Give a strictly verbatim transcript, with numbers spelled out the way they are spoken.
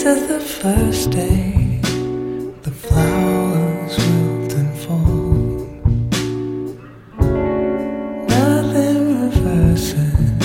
says the first day the flowers wilt and fall, nothing reverses.